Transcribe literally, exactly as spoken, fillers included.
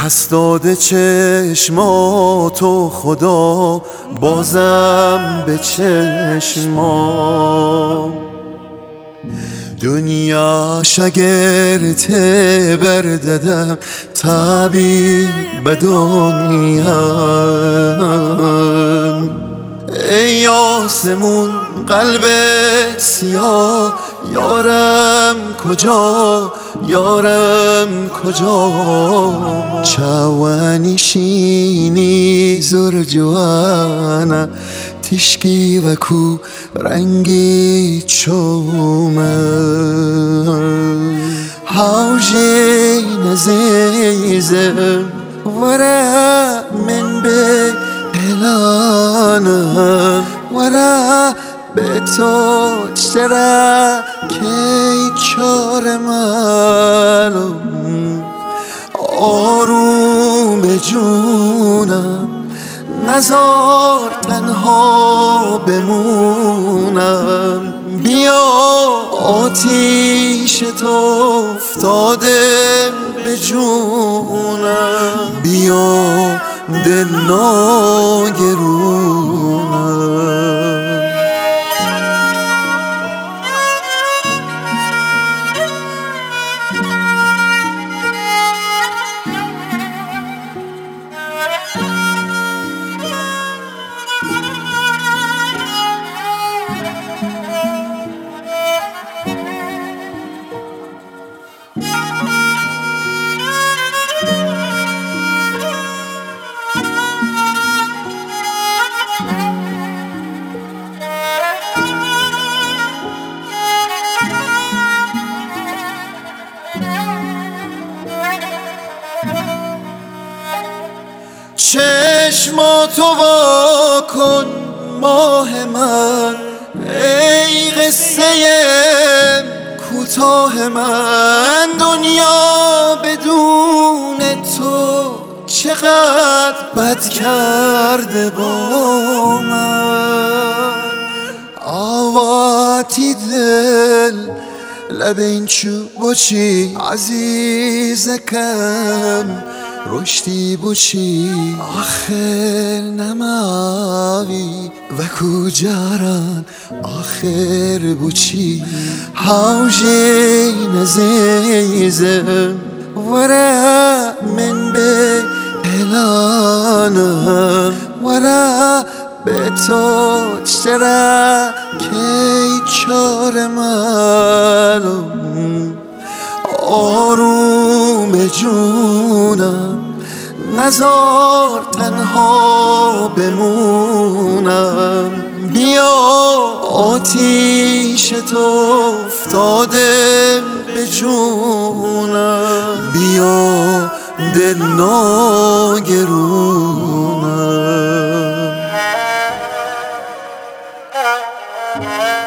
پس داده چشماتو خدا بازم به چشمام. دنیا شگرت برددم طبیب به دنیا. ای آسمون قلب سیاه، یارم کجا یارم کجا. چاوانی شینی زور جوانا تشکی و کو رنگی چومه. حوجی نزیزم ورا من به اعلانم، ورا به تو چرا کی چار منم. آروم جونم نزار تنها بمونم. بیا آتیش تو افتاده به جونم. بیا دل ناگرونم. چشماتو وا کن ماه من، ای قصه کوتاه من. دنیا بدون تو چقدر بد کرده با من. آواتی دل لب این چوب بچی عزیزکم رشدی بچی. آخر نماوی و کجاران آخر بچی. حوجی نزیزم ورا من به اعلانم، ورا به تو چرا کی چار منم. آروم جونم نزار تنها بمونم. بیا آتیش تو افتاده به جونم. بیا دل ناگرونم.